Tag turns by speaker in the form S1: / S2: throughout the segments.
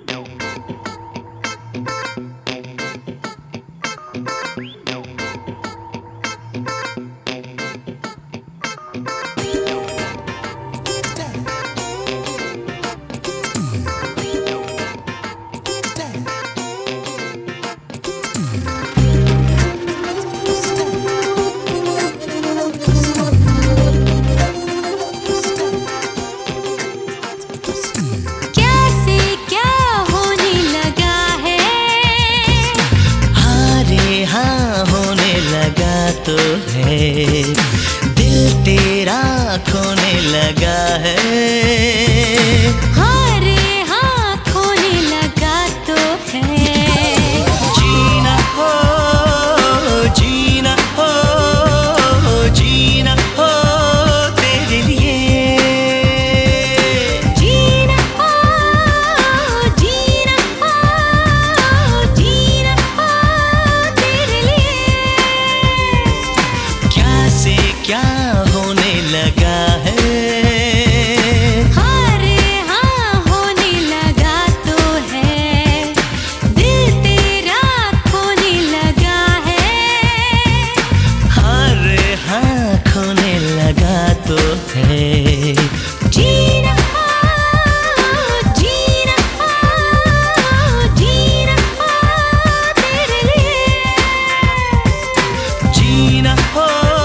S1: तो है दिल तेरा खोने लगा है।
S2: हाँ रे हाँ खोने लगा तो है।
S1: जीना हो जीना हो जीना हो तेरे लिए।
S2: जीना हो जीना हो जीना हो तेरे लिए।
S1: क्या से क्या होने लगा है।
S2: हाँ रे हाँ होने लगा तो है। दिल तेरा खोने लगा है।
S1: हाँ रे हाँ खोने लगा तो है।
S2: जीना हो जीना हो जीना हो तेरे लिए।
S1: जीना हो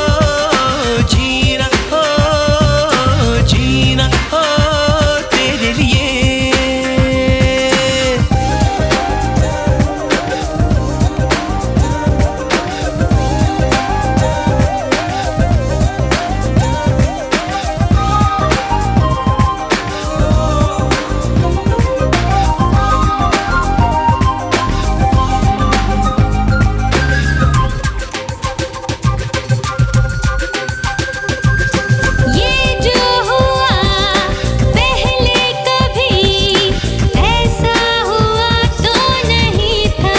S1: जीना हो जीना हो तेरे लिए।
S2: ये जो हुआ पहले कभी ऐसा हुआ तो नहीं था।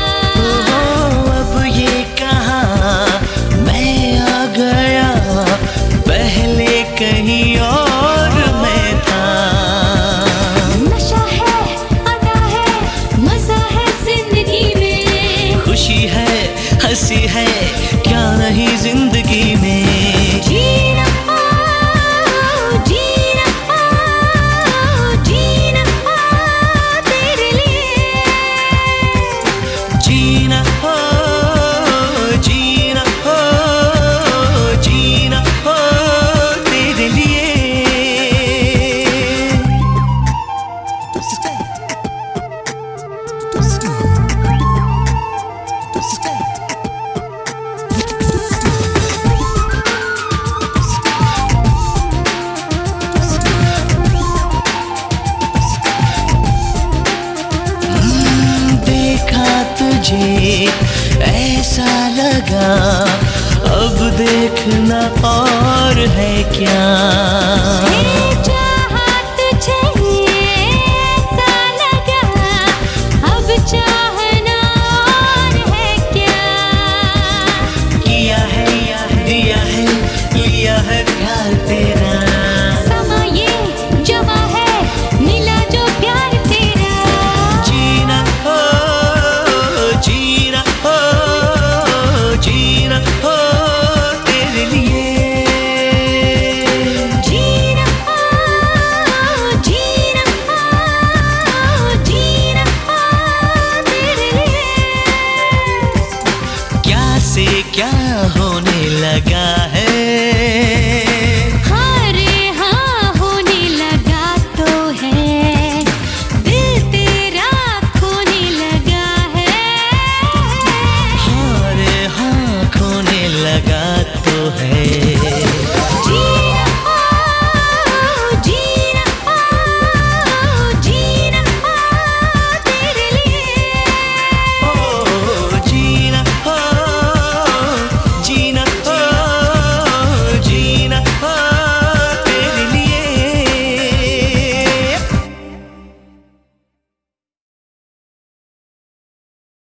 S1: अब ये कहाँ मैं आ गया पहले कहीं और मैं था।
S2: नशा है अदा है मजा है जिंदगी में।
S1: खुशी है हंसी है क्या नहीं जिंदगी में।
S2: जीना हो जीना हो जीना हो तेरे लिए।
S1: जीना हो जीना हो जीना हो तेरे लिए। देखा तुझे ऐसा लगा अब देखना और है क्या।
S2: चाहत चाहिए ऐसा लगा अब चाहना और है क्या।
S1: किया है दिया है लिया है प्यार तेरा।
S2: समा ये जमा है मिला जो प्यार तेरा।
S1: जीना हो जीना हो जीना हो तेरे लिए।
S2: जीना हो जीना हो जीना हो तेरे लिए।
S1: क्या से क्या होने लगा